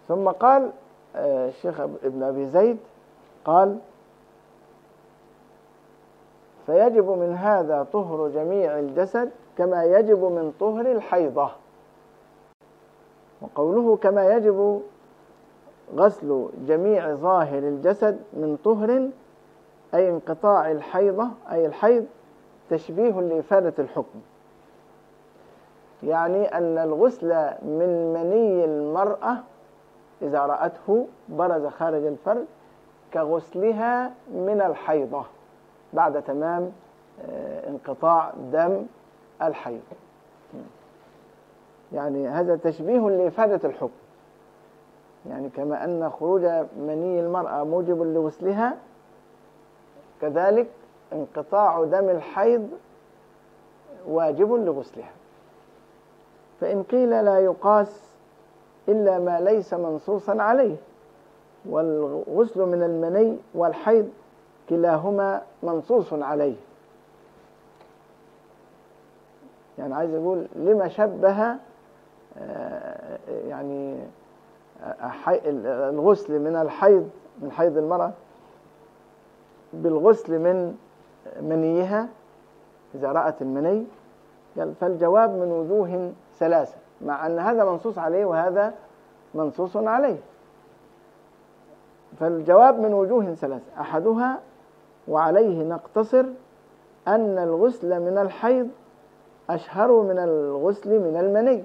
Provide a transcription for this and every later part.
ثم قال الشيخ ابن أبي زيد قال: فيجب من هذا طهر جميع الجسد كما يجب من طهر الحيضة. وقوله كما يجب غسل جميع ظاهر الجسد من طهر أي انقطاع الحيضة أي الحيض تشبيه لإفادة الحكم، يعني أن الغسل من مني المرأة إذا رأته برز خارج الفرج كغسلها من الحيضة بعد تمام انقطاع دم الحيض، يعني هذا تشبيه لإفادة الحكم، يعني كما أن خروج مني المرأة موجب لغسلها كذلك انقطاع دم الحيض واجب لغسلها. فإن قيل لا يقاس إلا ما ليس منصوصا عليه، والغسل من المني والحيض كلاهما منصوص عليه، يعني عايز يقول لما شبه يعني الغسل من الحيض من حيض المرأة بالغسل من منيها إذا رأت المني، فالجواب من وجوه ثلاثة، مع أن هذا منصوص عليه وهذا منصوص عليه. فالجواب من وجوه ثلاثة، أحدها وعليه نقتصر أن الغسل من الحيض أشهر من الغسل من المني،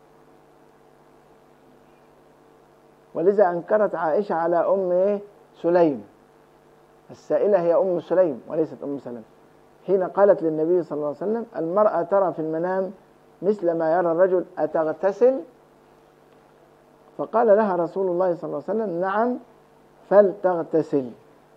ولذا أنكرت عائشة على أم سليم، السائلة هي أم سليم وليست أم سلمة، حين قالت للنبي صلى الله عليه وسلم: المرأة ترى في المنام مثل ما يرى الرجل أتغتسل؟ فقال لها رسول الله صلى الله عليه وسلم: نعم فلتغتسل.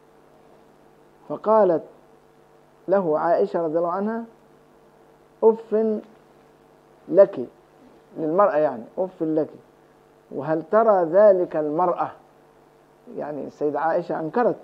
فقالت له عائشة رضي الله عنها: أف لك، للمرأة يعني أف لك، وهل ترى ذلك المرأة؟ يعني السيدة عائشة أنكرت،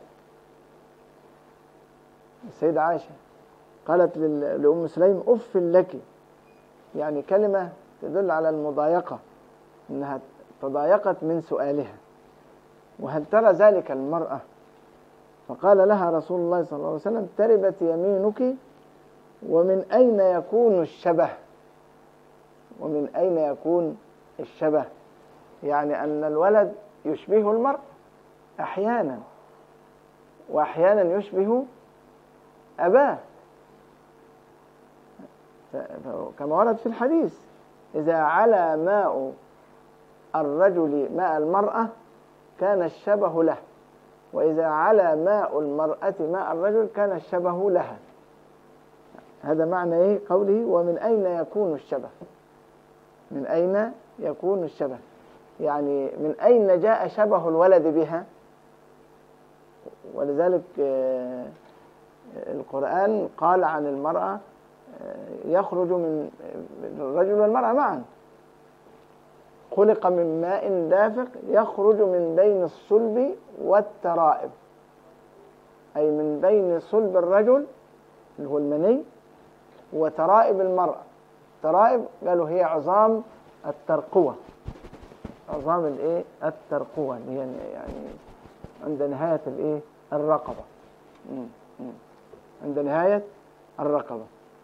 السيدة عائشة قالت لأم سليم: أف لك، يعني كلمة تدل على المضايقة، إنها تضايقت من سؤالها، وهل ترى ذلك المرأة؟ فقال لها رسول الله صلى الله عليه وسلم: تربت يمينك، ومن أين يكون الشبه؟ ومن أين يكون الشبه؟ يعني أن الولد يشبه المرء أحيانا، وأحيانا يشبه أباه، كما ورد في الحديث: إذا علا ماء الرجل ماء المرأة كان الشبه له، وإذا علا ماء المرأة ماء الرجل كان الشبه لها. هذا معنى قوله ومن أين يكون الشبه؟ من أين يكون الشبه؟ يعني من أين جاء شبه الولد بها؟ ولذلك القرآن قال عن المرأة يخرج من الرجل والمرأة معا، خلق من ماء دافق يخرج من بين الصلب والترائب، أي من بين صلب الرجل اللي هو المني وترائب المرأة. ترائب قالوا هي عظام الترقوة، عظام الترقوة اللي هي يعني عند نهاية الرقبة، عند نهاية الرقبة.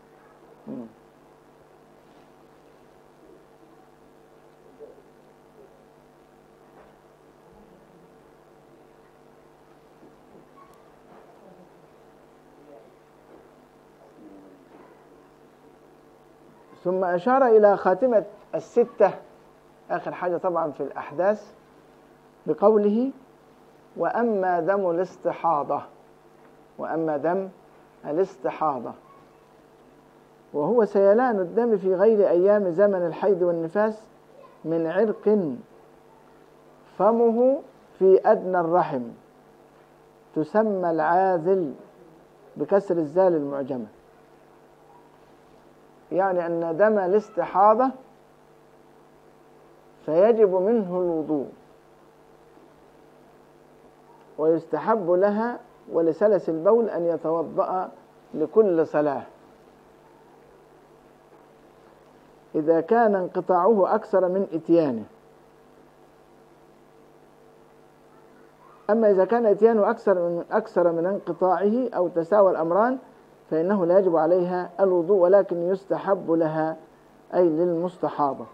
ثم أشار إلى خاتمة الستة، آخر حاجة طبعا في الأحداث، بقوله: وأما دم الاستحاضة. وأما دم الاستحاضة وهو سيلان الدم في غير أيام زمن الحيض والنفاس من عرق فمه في أدنى الرحم، تسمى العاذل بكسر الزال المعجمة، يعني أن دم الاستحاضة فيجب منه الوضوء، ويستحب لها ولسلس البول أن يتوضأ لكل صلاة إذا كان انقطاعه أكثر من إتيانه، أما إذا كان إتيانه أكثر من انقطاعه أو تساوى الأمران فإنه لا يجب عليها الوضوء، ولكن يستحب لها أي للمستحاضة،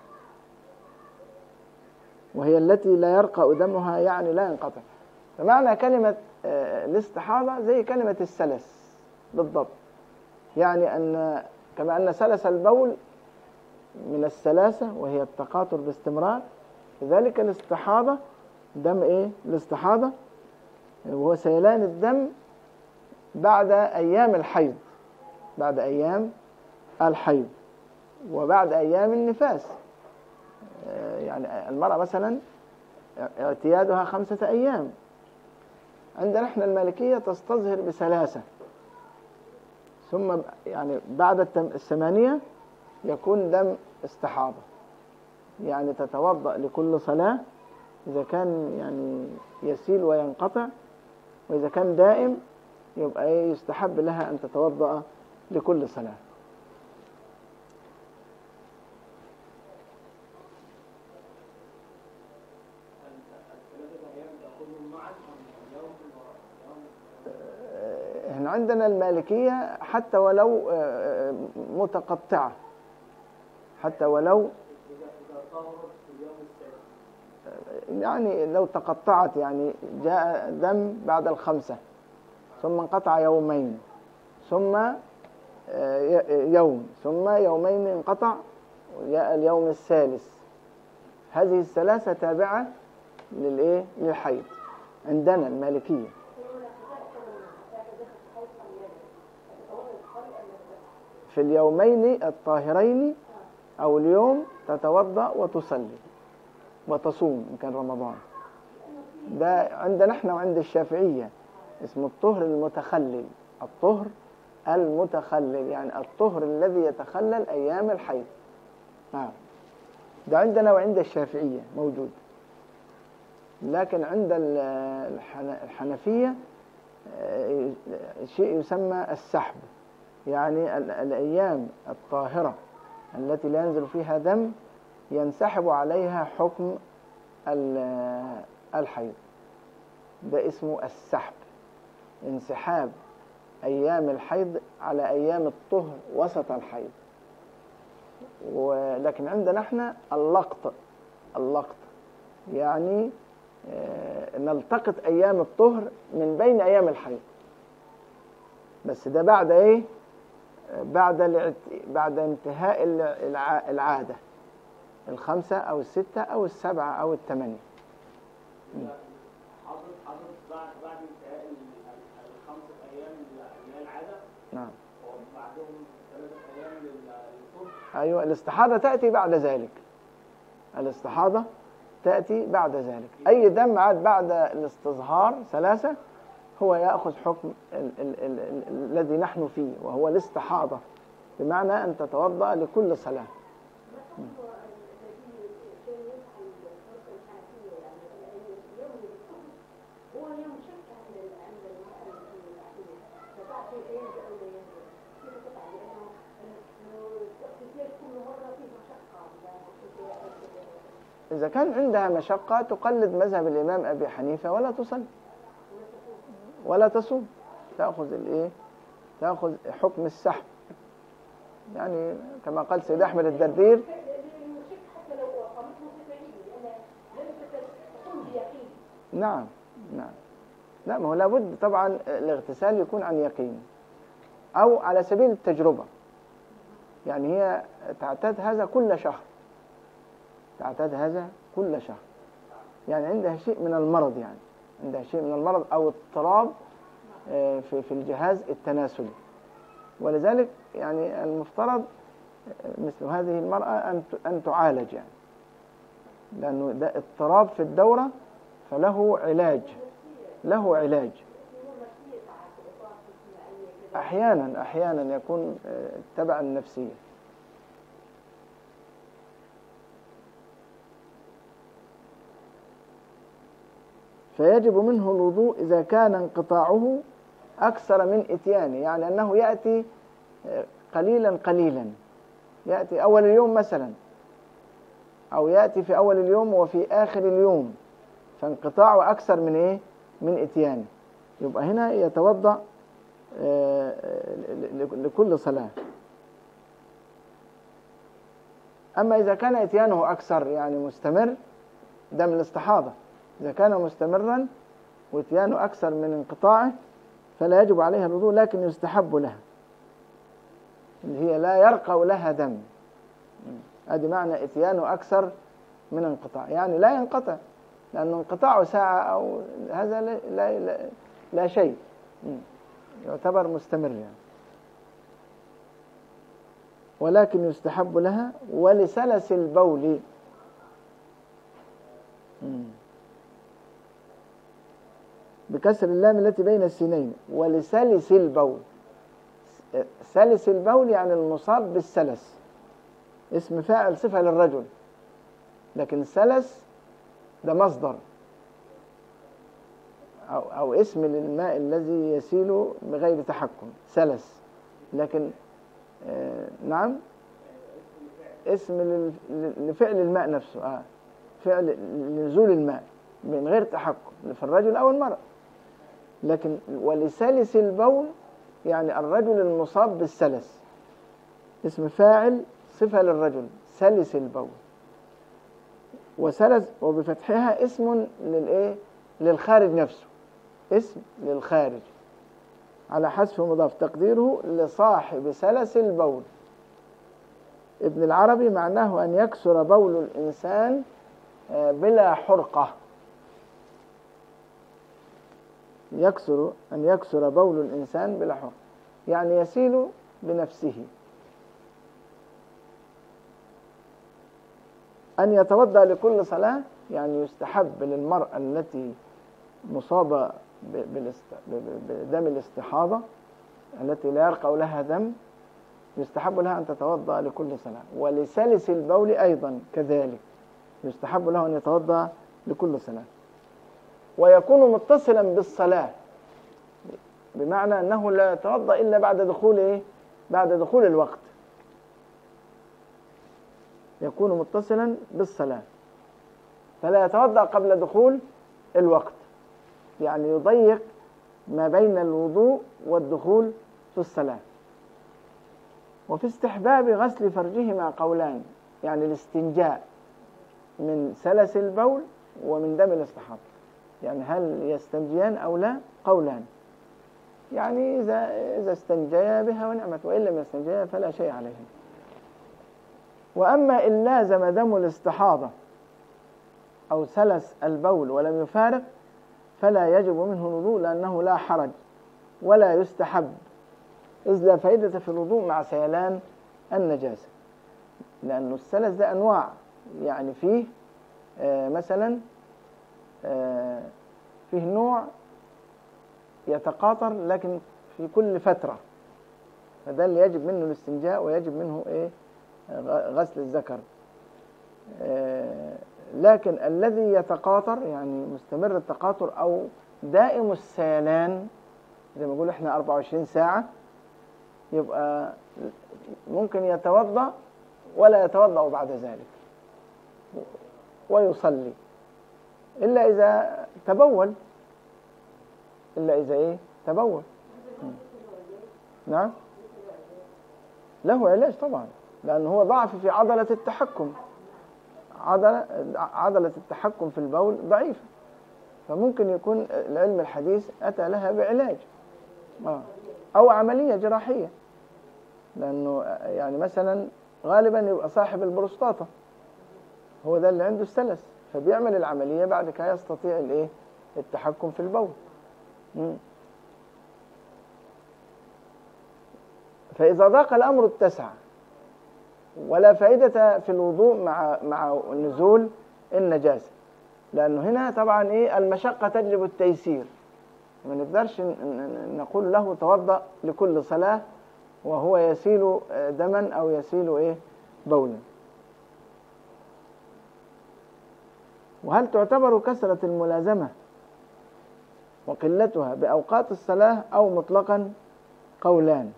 وهي التي لا يرقى دمها يعني لا ينقطع. فمعنى كلمة الاستحاضة زي كلمة السلس بالضبط، يعني أن كما أن سلس البول من السلاسة وهي التقاطر باستمرار، كذلك الاستحاضة دم إيه؟ الاستحاضة وهو سيلان الدم بعد أيام الحيض، بعد أيام الحيض وبعد أيام النفاس. يعني المرأة مثلا اعتيادها 5 أيام، عندنا احنا المالكية تستظهر بثلاثة، ثم يعني بعد 8 يكون دم استحاضة، يعني تتوضأ لكل صلاة إذا كان يعني يسيل وينقطع، وإذا كان دائم يبقى يستحب لها أن تتوضأ لكل صلاة. احنا عندنا المالكية حتى ولو متقطعة، حتى ولو يعني لو تقطعت، يعني جاء دم بعد 5 ثم انقطع يومين ثم يوم ثم يومين انقطع وجاء اليوم الثالث، هذه الثلاثة تابعة للحيض عندنا المالكية. في اليومين الطاهرين أو اليوم تتوضأ وتصلي وتصوم إن كان رمضان. ده عندنا احنا وعند الشافعية اسمه الطهر المتخلل، الطهر المتخلل يعني الطهر الذي يتخلل أيام الحيض. ده عندنا وعند الشافعية موجود، لكن عند الحنفية شيء يسمى السحب، يعني الأيام الطاهرة التي لا ينزل فيها دم ينسحب عليها حكم الحيض، ده اسمه السحب، انسحاب أيام الحيض على أيام الطهر وسط الحيض. ولكن عندنا احنا اللقط يعني نلتقط أيام الطهر من بين أيام الحيض، بس ده بعد إيه؟ بعد انتهاء العادة 5 أو 6 أو 7 أو 8. بعد انتهاء 5 أيام اللي هي العادة، نعم، وبعدهم 3 أيام للطهر. أيوة، الاستحاضة تأتي بعد ذلك، الاستحاضة تأتي بعد ذلك. أي دم عاد بعد الاستظهار 3 هو يأخذ حكم الذي نحن فيه وهو الاستحاضة، بمعنى أن تتوضأ لكل صلاة. إذا كان عندها مشقة تقلد مذهب الإمام أبي حنيفة ولا تصلي ولا تصوم، تأخذ حكم السحب، يعني كما قال سيد أحمد الدردير. نعم نعم، لا، ما هو لابد طبعا الاغتسال يكون عن يقين أو على سبيل التجربة، يعني هي تعتاد هذا كل شهر، يعني عندها شيء من المرض، يعني عندها شيء من المرض أو اضطراب في الجهاز التناسلي، ولذلك يعني المفترض مثل هذه المرأة أن تعالج، يعني لأنه ده اضطراب في الدورة فله علاج. أحيانا يكون تبع النفسية. فيجب منه الوضوء إذا كان انقطاعه أكثر من إتيانه، يعني أنه يأتي قليلا، يأتي أول اليوم مثلا، أو يأتي في أول اليوم وفي آخر اليوم، فانقطاعه أكثر من من إتيانه، يبقى هنا يتوضأ لكل صلاة. أما إذا كان إتيانه أكثر يعني مستمر، ده من الاستحاضة، إذا كان مستمرا وإتيانه أكثر من انقطاعه فلا يجب عليها الوضوء، لكن يستحب لها، اللي هي لا يرقى لها دم. هذا معنى إتيانه أكثر من انقطاع، يعني لا ينقطع، لأنه انقطاعه ساعة أو هذا لا شيء، يعتبر مستمر يعني. ولكن يستحب لها. ولسلس البول، بكسر اللام التي بين السينين، ولسلس البول. سلس البول يعني المصاب بالسلس، اسم فاعل صفة للرجل، لكن سلس ده مصدر أو اسم للماء الذي يسيل بغير تحكم، سلس. لكن نعم، اسم لفعل الماء نفسه، فعل نزول الماء من غير تحكم في الرجل أو المرأة. لكن ولسلس البول يعني الرجل المصاب بالسلس، اسم فاعل صفة للرجل، سلس البول. وسلس وبفتحها اسم للخارج نفسه، اسم للخارج على حذف مضاف، تقديره لصاحب سلس البول. ابن العربي معناه أن يكسر بول الإنسان بلا حرقة، أن يكسر بول الإنسان بلا حرقة، يعني يسيل بنفسه. أن يتوضأ لكل صلاة، يعني يستحب للمرأة التي مصابة بدم الاستحاضة التي لا يرقى لها دم، يستحب لها أن تتوضأ لكل صلاة. ولسلس البول أيضا كذلك، يستحب له أن يتوضأ لكل صلاة. ويكون متصلا بالصلاة، بمعنى أنه لا يتوضأ إلا بعد دخول الوقت، يكون متصلا بالصلاة، فلا يتوضأ قبل دخول الوقت، يعني يضيق ما بين الوضوء والدخول في الصلاة. وفي استحباب غسل فرجهما قولان، يعني الاستنجاء من سلس البول ومن دم الاستحاضة، يعني هل يستنجيان أو لا؟ قولان، يعني إذا استنجيا بها ونعمت، وإن لم يستنجيا فلا شيء عليهم. وأما إن لازم دم الاستحاضة أو سلس البول ولم يفارق فلا يجب منه الوضوء، لأنه لا حرج ولا يستحب، إذ لا فائدة في الوضوء مع سيلان النجاسة. لأن السلس ده أنواع، يعني فيه مثلا فيه نوع يتقاطر لكن في كل فترة، فده اللي يجب منه الاستنجاء ويجب منه غسل الذكر. لكن الذي يتقاطر يعني مستمر التقاطر أو دائم السيلان، زي ما نقول احنا 24 ساعة، يبقى ممكن يتوضأ ولا يتوضأ بعد ذلك ويصلي، إلا إذا تبول، تبول. نعم، له علاج طبعا، لأنه هو ضعف في عضلة التحكم، عضلة التحكم في البول ضعيفة، فممكن يكون العلم الحديث أتى لها بعلاج أو عملية جراحية، لأنه يعني مثلا غالبا يبقى صاحب البروستاتا هو ده اللي عنده السلس، فبيعمل العملية بعد كده يستطيع التحكم في البول. فإذا ضاق الأمر اتسع، ولا فائدة في الوضوء مع نزول النجاسة، لأنه هنا طبعا المشقة تجلب التيسير، ما نقدرش نقول له توضأ لكل صلاة وهو يسيل دما أو يسيل بولا. وهل تعتبر كثرة الملازمة وقلتها بأوقات الصلاة أو مطلقا؟ قولان،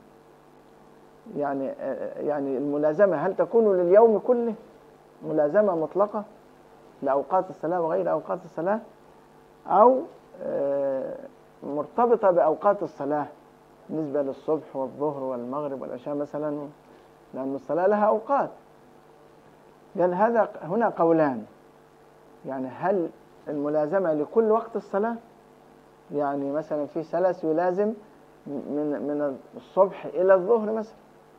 يعني الملازمة هل تكون لليوم كله ملازمة مطلقة لأوقات الصلاة وغير أوقات الصلاة، أو مرتبطة بأوقات الصلاة بالنسبة للصبح والظهر والمغرب والعشاء مثلا، لأن الصلاة لها أوقات. قال هذا هنا قولان، يعني هل الملازمة لكل وقت الصلاة؟ يعني مثلا في سلس يلازم من الصبح إلى الظهر مثلا،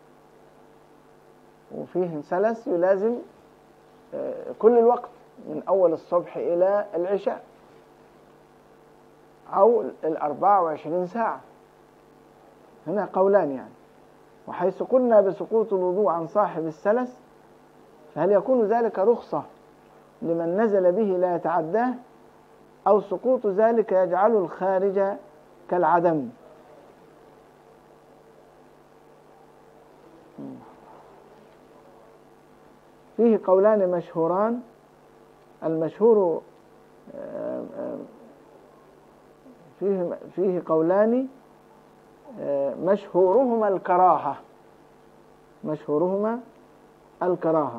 وفيه سلس يلازم كل الوقت من أول الصبح إلى العشاء أو 24 ساعة. هنا قولان يعني. وحيث قلنا بسقوط الوضوء عن صاحب السلس، فهل يكون ذلك رخصة لمن نزل به لا يتعداه، أو سقوط ذلك يجعل الخارج كالعدم؟ فيه قولان مشهوران. المشهور فيه قولان مشهورهما الكراهة، مشهورهما الكراهة،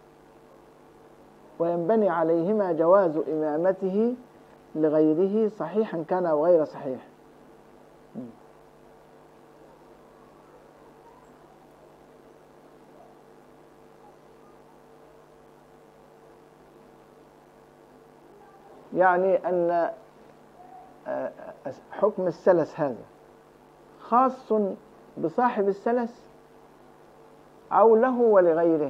وينبني عليهما جواز إمامته لغيره صحيحا كان أو غير صحيح. يعني أن حكم السلس هذا خاص بصاحب السلس أو له ولغيره،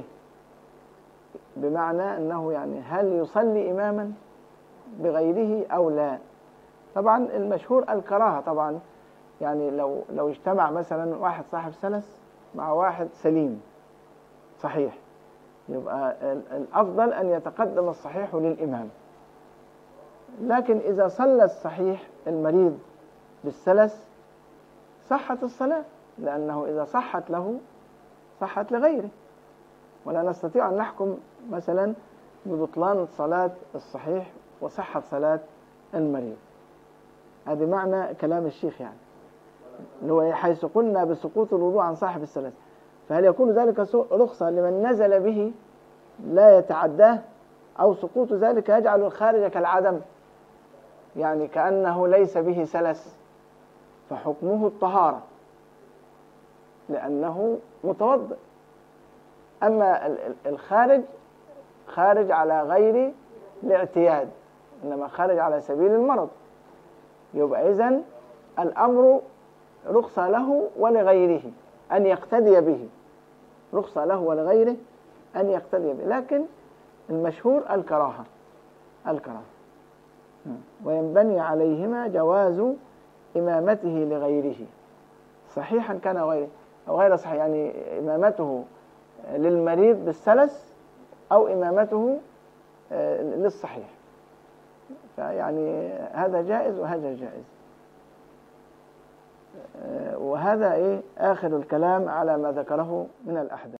بمعنى أنه يعني هل يصلي إماما بغيره أو لا. طبعا المشهور الكراهة طبعا، يعني لو اجتمع مثلا واحد صاحب سلس مع واحد سليم صحيح، يبقى الأفضل أن يتقدم الصحيح للإمام. لكن إذا صلى الصحيح المريض بالسلس صحت الصلاة، لأنه إذا صحت له صحت لغيره، ولا نستطيع أن نحكم مثلا ببطلان صلاة الصحيح وصحة صلاة المريض. هذا معنى كلام الشيخ، يعني اللي هو حيث قلنا بسقوط الوضوء عن صاحب السلس، فهل يكون ذلك رخصة لمن نزل به لا يتعداه، أو سقوط ذلك يجعل الخارج كالعدم، يعني كأنه ليس به سلس فحكمه الطهارة لأنه متوضئ. أما الخارج خارج على غير الاعتياد، إنما خارج على سبيل المرض، يبقى إذن الأمر رخصة له ولغيره أن يقتدي به، رخصة له ولغيره أن يقتدي به، لكن المشهور الكراهة. وينبني عليهما جواز إمامته لغيره صحيحا كان أو غير صحيح، يعني إمامته للمريض بالسلس أو إمامته للصحيح، فيعني هذا جائز وهذا جائز. وهذا آخر الكلام على ما ذكره من الأحداث.